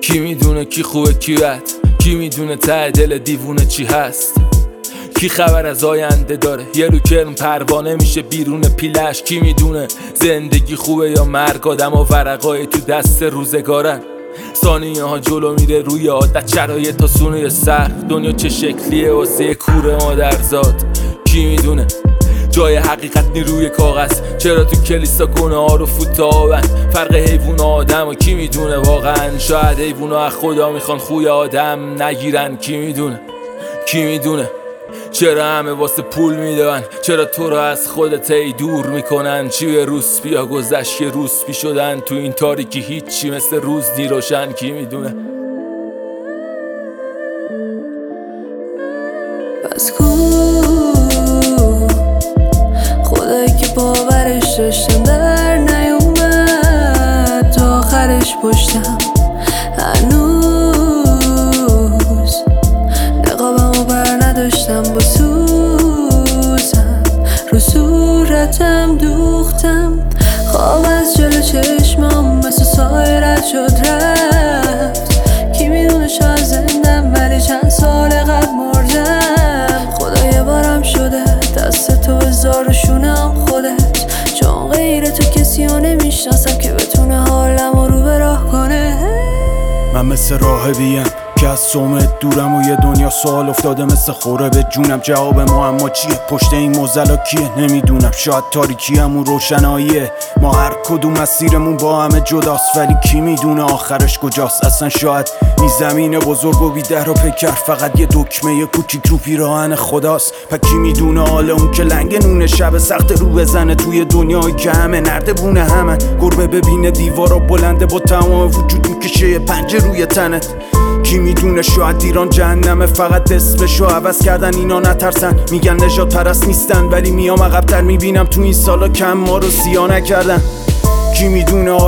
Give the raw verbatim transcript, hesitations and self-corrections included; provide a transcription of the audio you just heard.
کی میدونه کی خوبه کی بد، کی میدونه ته دل دیوونه چی هست، کی خبر از آینده داره، یه رو کرم پروانه میشه بیرون پیلش، کی میدونه زندگی خوبه یا مرگ، آدم و ورقای تو دست روزگارن، ثانیه ها جلو میره روی عادت، شرایط تا سونه سخت، دنیا چه شکلیه واسه کوره مادرزاد، کی میدونه جای حقیقت نیروی کاغذ، چرا تو کلیسا گناه ها رو فوت آبن، فرق حیوان و آدم و کی میدونه واقعا، شاید حیوان ها از خدا میخوان خوی آدم نگیرن، کی میدونه کی میدونه چرا همه واسه پول میدون، چرا تو رو از خودت ای دور میکنن، چی به روسپیا گذشت که روسپی شدن، تو این تاریکی هیچی مثل روز نی روشن، کی میدونه. پس کو خدایی که باورش داشتم در نیومد تا آخرش پشتم، هنوز نقابمو بر نداشتم با سوزم، رو صورتم دوختم، خواب از جلو چشمام مثل سایه رد شد رفت، کی میدونه شاید زندم ولی چند سال قبل مردم، خدا یه بارم شده دست تو بذار و شونم خودت، چون غیر تو کسی رو نمیشناسم که بتونه حالمو رو به راه کنه. من مثل راهبیم که از سومت دورم و یه دنیا سوال افتاده مثل خوره به جونم، جواب معما چیه پشت این موزلا کیه نمیدونم، شاید تاریکی همون روشناییه، ما هر کدوم مسیرمون با همه جداست، ولی کی میدونه آخرش کجاست، اصلا شاید این زمین بزرگ و بی در و پیکر فقط یه دکمه کوچیک رو پیراهن خداست، پس کی میدونه حال اون که لنگ نونه شب سخت رو بزنه توی دنیایی که همه نردبونه همه گربه ببینه دیوارا بلنده با تمام وجود میکشه یه پنجه روی تنت، کی میدونه شاید ایران جهنمه فقط اسمشو عوض کردن اینا نترسن، میگن نجات پرست نیستن ولی میام عقب‌تر میبینم تو این سالا کم ما رو سیا نکردن، کی میدونه